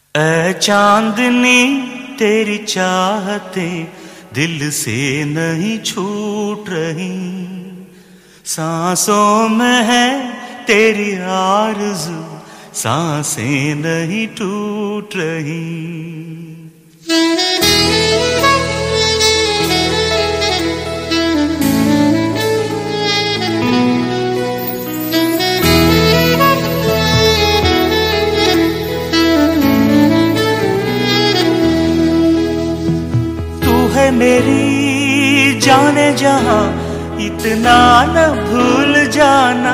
ऐ चांदनी तेरी चाहते दिल से नहीं छूट रही, सांसों में है तेरी आरज़ू, सांसें नहीं टूट रही। है मेरी जाने जहां, इतना न भूल जाना।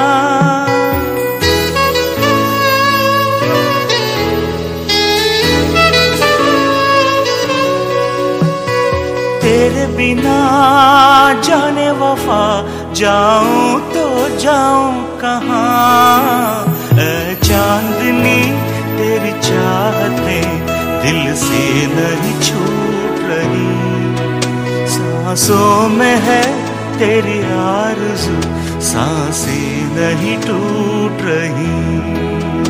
तेरे बिना जाने वफा, जाऊं तो जाऊं कहां। ऐ चांदनी तेरी चाहते दिल से नहीं छूट रही, सांसों में है तेरी आरज़ू, सांसें नहीं टूट रही।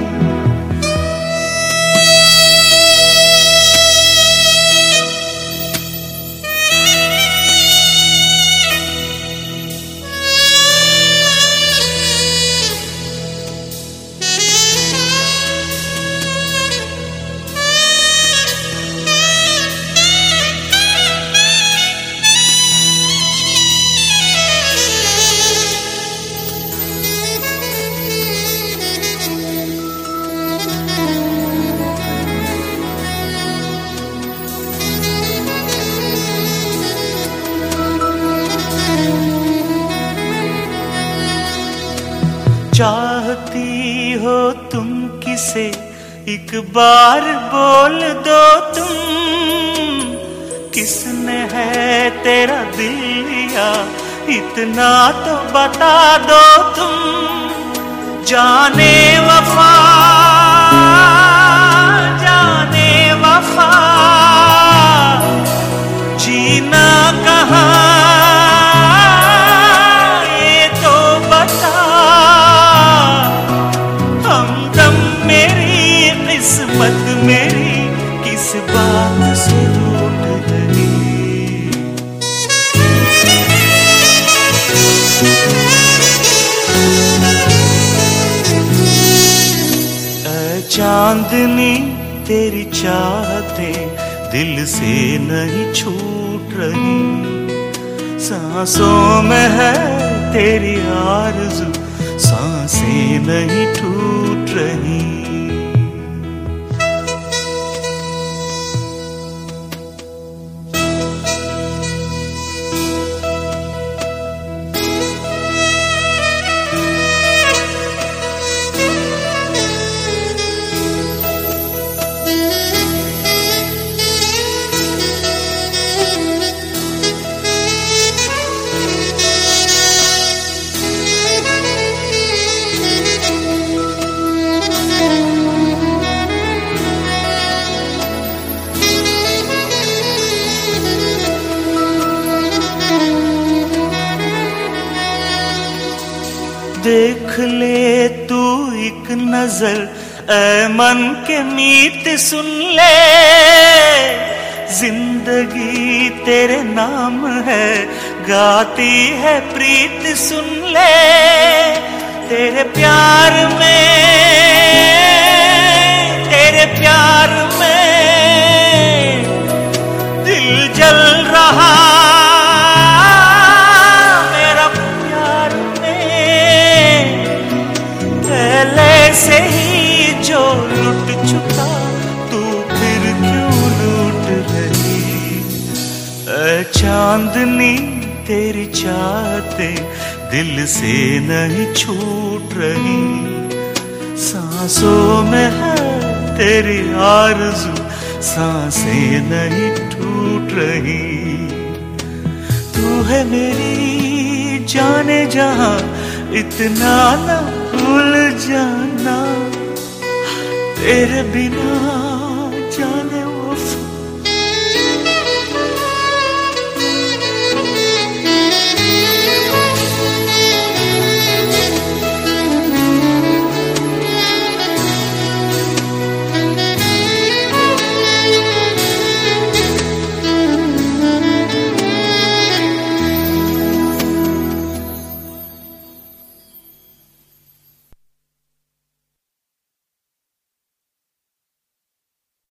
चाहती हो तुम किसे एक बार बोल दो तुम, किसने है तेरा दिल लिया इतना तो बता दो तुम। जाने वफा जाने वफा, जीना कहाँ ये तो बता। किस्मत मेरी किस बात से रूठ गई। ऐ चांदनी तेरी चाहते दिल से नहीं छूट रही, सांसों में है तेरी आरज़ू, सांसें नहीं टूट रही। देख ले तू एक नजर, ऐ मन के मीत सुन ले। जिंदगी तेरे नाम है, गाती है प्रीत सुन ले। तेरे प्यार में दिल जल रहा, से ही जो लुट चुका तू फिर क्यों लूट रही। ऐ चांदनी तेरी चाहते दिल से नहीं छूट रही, सांसों में है तेरी आरज़ू, सांसें नहीं टूट रही। तू है मेरी जाने जहां, इतना न भूल जाना। तेरे बिना जाने वफा,